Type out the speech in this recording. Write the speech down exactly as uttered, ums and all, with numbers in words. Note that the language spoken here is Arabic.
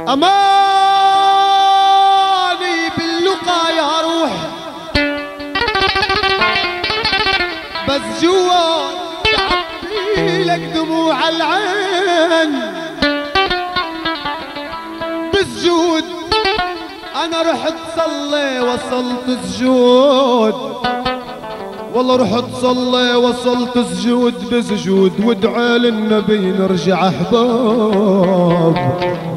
أماني باللقا يا روح، بس جوا تعبي لك دموع العين بالسجود. أنا رحت صلي وصلت سجود، والله رحت صلي وصلت سجود بسجود، وادعي للنبي نرجع احباب.